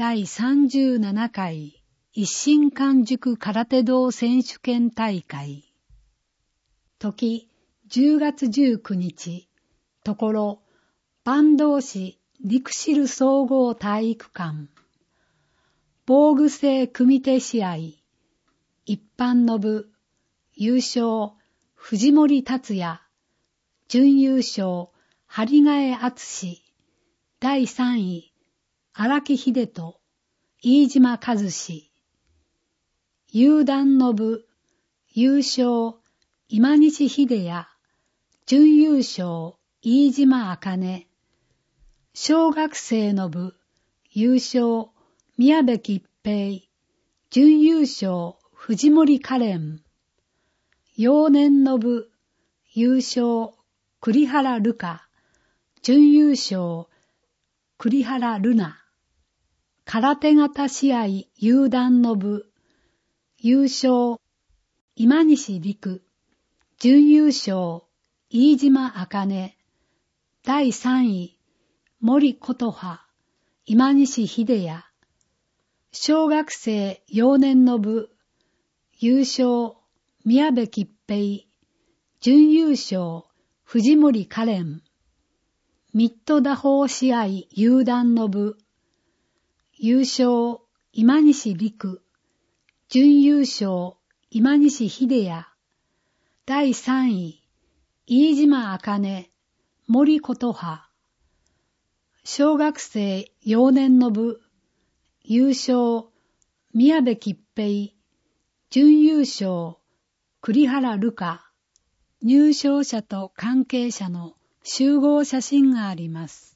第37回一心完熟空手道選手権大会。時10月19日、ところ、坂東市陸汁総合体育館。防具制組手試合。一般の部、優勝、藤森達也。準優勝、張替敦。第3位、荒木秀人、飯島和志。有段の部、優勝、今西秀也。準優勝、飯島茜。小学生の部、優勝、宮部吉平。準優勝、藤森カレン。幼年の部、優勝、栗原瑠香。準優勝、栗原瑠奈。空手型試合有段の部、優勝、今西陸。準優勝、飯島茜。第3位、森琴葉、今西秀也。小学生幼年の部、優勝、宮部吉平。準優勝、藤森カレン。ミッド打法試合有段の部、優勝、今西陸。準優勝、今西秀也。第3位、飯島茜、森琴葉。小学生幼年の部、優勝、宮部吉平。準優勝、栗原瑠香。入賞者と関係者の集合写真があります。